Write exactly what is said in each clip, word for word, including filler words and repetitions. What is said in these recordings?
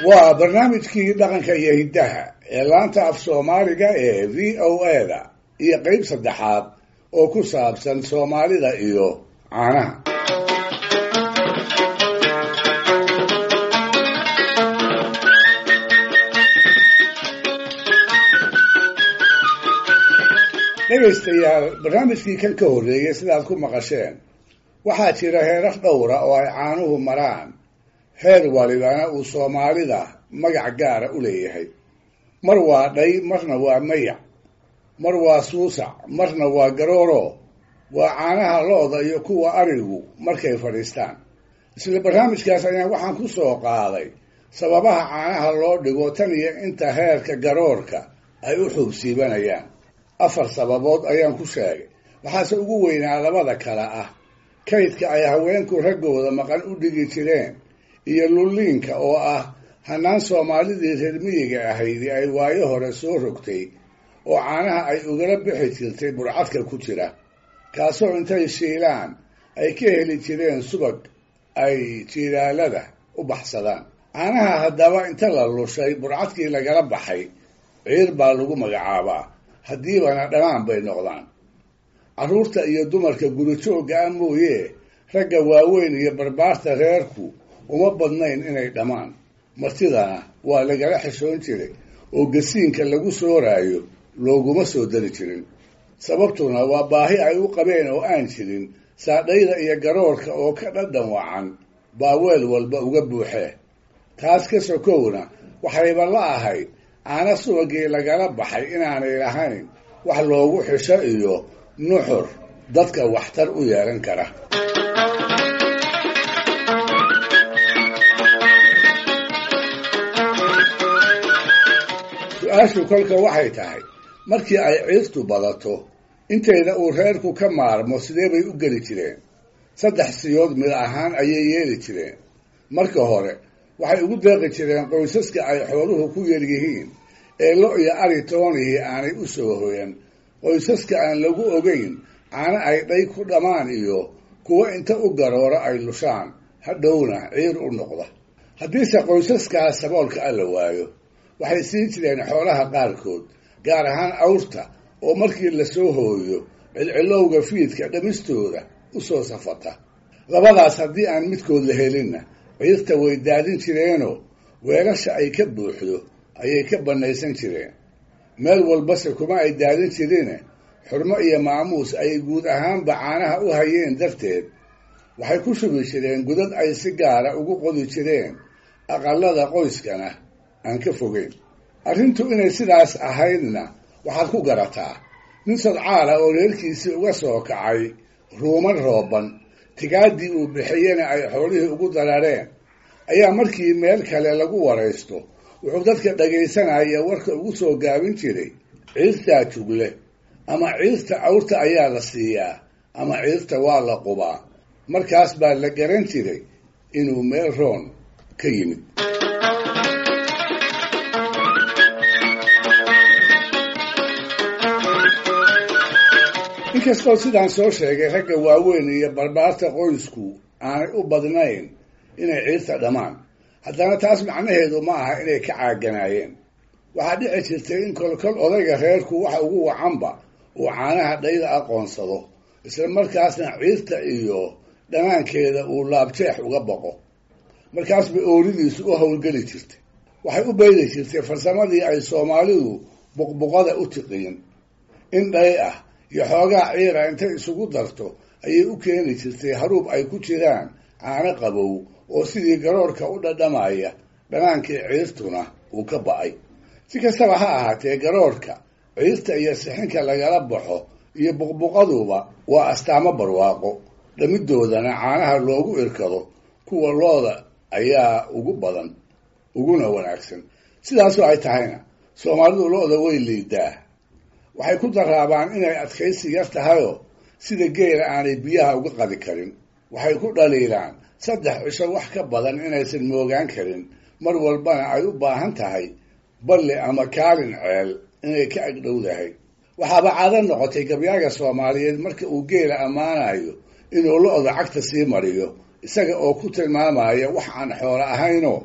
waa barnaamijkii dhaqanka iyo hiddaha ee laanta af soomaaliga ee v o a da iyo qeyb saddexaad oo ku saabsan soomaalida iyo caanaha. dhegaystayaal, barnaamijkii kan ka horreeyay sidaad ku maqasheen waxaa jira heerar dhowra oo ay caanuhu maraan, heer walibana uu soomaalida magac gaara u leeyahay. mar waa dhay, marna waa mayac, mar waa suusac, marna waa garooro, waa caanaha lo-da iyo kuwa arigu markay fadhiistaan. isla barnaamijkaas ayaan waxaan ku soo qaaday sababaha caanaha loo dhigo tan iyo inta heerka garoorka ay u xuubsiibanayaan. afar sababood ayaan ku sheegay, waxaase ugu weynaa labada kale ah kaydka ay haweenku raggooda maqan u dhigi jireen iyo lulliinka oo ah hanaan soomaalidii reer miyiga ahaydi ay waayo hore soo rogtay oo caanaha ay ugala bixi jirtay burcadka ku jira, kaasoo intay shiilaan ay ka heli jireen subag ay jiilaalada u baxsadaan. caanaha haddaba inta la lushay burcadkii lagala baxay ciir baa lagu magacaabaa, haddiibana dhammaan bay noqdaan. carruurta iyo dumarka gurijoogga ah mooye ragga waaweyn iyo barbaarta reerku uma badnayn inay dhammaan. martidana waa lagala xishoon jiray oo gasiinka lagu sooraayo looguma soo dari jirin. sababtuna waa baahi ay u qabeen oo aan jirin saadhayda iyo garoorka oo ka dhadhan wacan baa weel walba uga buuxee. taas ka sokowna waxayba la ahayd caana subagii lagala baxay inaanay lahayn wax loogu xisho iyo nuxur dadka waxtar u yeelan kara. su-aashu kolka waxay tahay, markii ay ciirtu badato intayda uu reerku ka maarmo sidee bay u geli jireen? saddex siyood mid ahaan ayay yeeli jireen. marka hore waxay ugu deeqi jireen qoysaska ay xooluhu ku yaryihiin ee lo iyo ari toonihii aanay u soo hoyan, qoysaska aan lagu ogeyn caano ay dhay ku dhammaan iyo kuwa inta u garooro ay lushaan hadhowna ciir u noqda. haddiise qoysaskaas saboolka alla waayo waxay siin jireen xoolaha qaarkood, gaar ahaan awrta oo markii lasoo hooyo cilcilowga fiidka dhamistooda u soo safata. labadaas haddii aan midkood la helinna ciirta way daadin jireenoo weelasha ay ka buuxdo ayay ka bannaysan jireen. meel walbase kuma ay daadin jirine xurmo iyo maamuus ay guud ahaanba caanaha u hayeen darteed waxay ku shubi jireen godad ay si gaara ugu qodi jireen aqallada qoyskana aan ka fogeyn. arrintu inay sidaas ahaydna waxaad ku garataa nin sadcaala oo reerkiisii uga soo kacay ruuman rooban, tigaaddii uu bixiyena ay xoolihii ugu darareen, ayaa markii meel kale lagu waraysto wuxuu dadka dhagaysanaya warka ugu soo gaabin jiray, ciirtaa jugle, ama ciirta awrta ayaa la siiyaa, ama ciirta waa la qubaa. markaas baa la garan jiray inuu meel roon ka yimid. inkastoo sidaan soo sheegay ragga waaweyn iyo barbaarta qoysku aanay u badnayn inay ciirta dhammaan, haddana taas macnaheedu ma aha inay ka caaganaayeen. waxaa dhici jirtay in kolkol odayga reerku waxa ugu wacanba uu caanaha dhayda aqoonsado, isla markaasna ciirta iyo dhammaankeeda uu laabjeex uga boqo. markaas bay ooridiisu u howlgeli jirtay. waxay u baydi jirtay farsamadii ay soomaalidu buqbuqada u tiqiin. in dhay ah iyo xoogaa ciira intay isugu darto ayay u keeni jirtay haruub ay ku jiraan caano qabow oo sidii garoorka u dhadhamaya, dhamaankii ciirtuna uu ka ba'ay. si kastaba ha ahaatee, garoorka, ciirta iyo sixinka lagala baxo iyo buqbuqaduba waa astaamo barwaaqo, dhamidoodana caanaha loogu irkado kuwa looda ayaa ugu badan uguna wanaagsan. sidaasoo ay tahayna soomaalidu lo-da way liidaa. waxay ku daraabaan inay adkaysi yar tahayoo sida geela aanay biyaha uga qadi karin. waxay ku dhaliilaan saddex cisho wax ka badan inaysan moogaan karin, mar walbana ay u baahan tahay balli ama kaalin ceel inay ka agdhowdahay. waxaaba caado noqotay gabyaaga soomaaliyeed marka uu geela ammaanayo inuu lo-da cagta sii mariyo, isaga oo ku tilmaamaya wax aan xoolo ahaynoo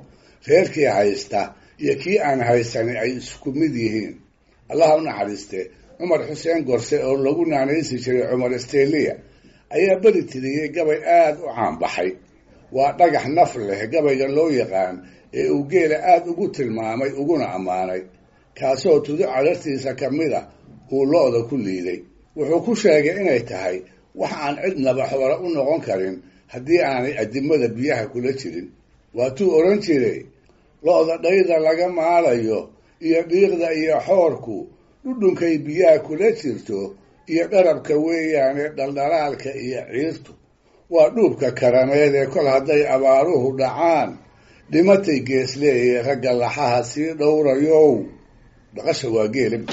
reerkii haysta iyo kii aan haysanin ay isku mid yihiin. allaha u naxariiste cumar xuseen gorse oo lagu naanaysi jiray cumar steliya ayaa beri tiriyey gabay aada u caanbaxay. waa dhagax naf leh gabayga loo yaqaan ee uu geela aada ugu tilmaamay uguna ammaanay, kaasoo tudo cadartiisa ka mid a uu lo-da ku liiday. wuxuu ku sheegay inay tahay wax aan cidnaba xoolo u noqon karin haddii aanay adimada biyaha kula jirin. waatuu odhan jiray, lo-da dhayda laga maalayo iyo dhiiqda iyo xoorku dhudhunkay biyaha kula jirto iyo dharabka weeyaane dhaldhalaalka iyo ciirtu waa dhuubka karameed ee kol hadday abaaruhu dhacaan dhimatay geesleeye ragga laxaha sii dhowrayow. dhaqasha waa geelib.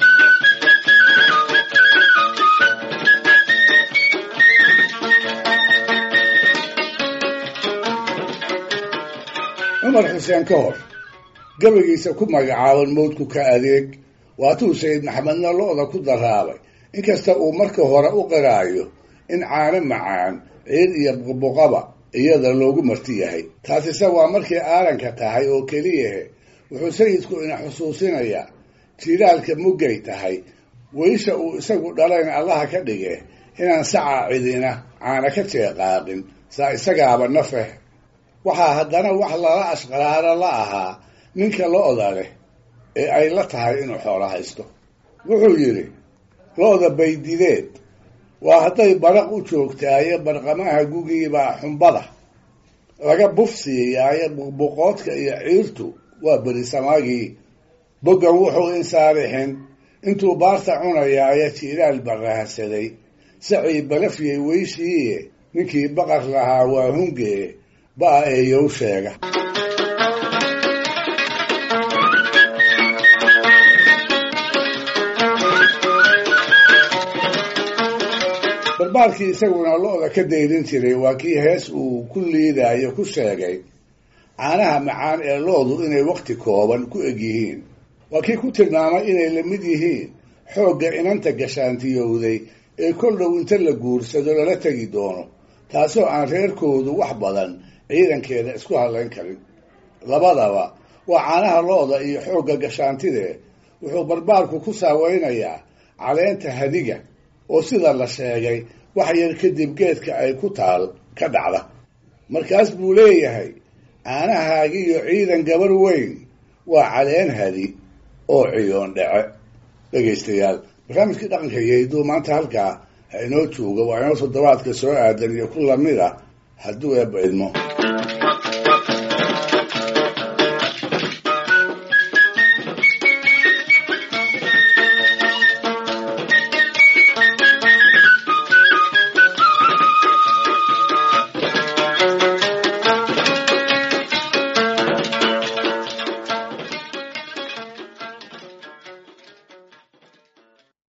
cumar xuseen ka hor gabaygiisa ku magacaaban mawdku ka adeeg waatuu sayid maxamedna lo-da ku daraabay, inkasta uu marka hore u qiraayo in caano macaan ciid iyo buqbuqaba iyada loogu marti yahay. taasise waa markay aaranka tahay oo keliyahe wuxuu sayidku ina xusuusinayaa jiilaalka muggay tahay weysha uu isagu dhalayn allaha ka dhige inaan sacaa cidina caana ka jeeqaaqin, saa isagaaba nafeh. waxaa haddana wax lala ashqaraaro la ahaa ninka lo-da leh ee ay la tahay inuu xoolo haysto. wuxuu yidhi, lo-da baydideed waa hadday baraq u joogtaaye barqamaha gugiibaa xumbada laga bufsiiyaaye buqbuqoodka iyo ciirtu waa berisamaagii. boggan wuxuu insaarixin intuu baarta cunayaaye jiilaal barahsaday sacii balafyay weyshiiye ninkii baqar lahaa waa hungee ba-a eeyow sheega. barbaarkii isaguna lo-da ka dayrin jiray waa kii hees uu ku liidaayo ku sheegay caanaha macaan ee lo-du inay wakhti kooban ku eg yihiin. waa kii ku tilmaamay inay la mid yihiin xoogga inanta gashaantiyowday ee kol dhow inta la guursado lala tegi doono, taasoo aan reerkoodu wax badan ciidankeeda isku hadlayn karin. labadaba waa caanaha lo-da iyo xoogga gashaantidee wuxuu barbaarku ku saaweynayaa caleenta hadiga oo sida la sheegay wax yar kadib geedka ay ku taal ka dhacda. markaas buu leeyahay, caanahaagiiyo ciidan gabar weyn waa caleen hadi oo ciyoon dhece. dhegaystayaal, barnaamijkii dhaqanka iyo hidduu maanta halkaa ha inoo jooga. waa inoo toddobaadka soo aadan iyo ku lamid a hadduu eebba idmo.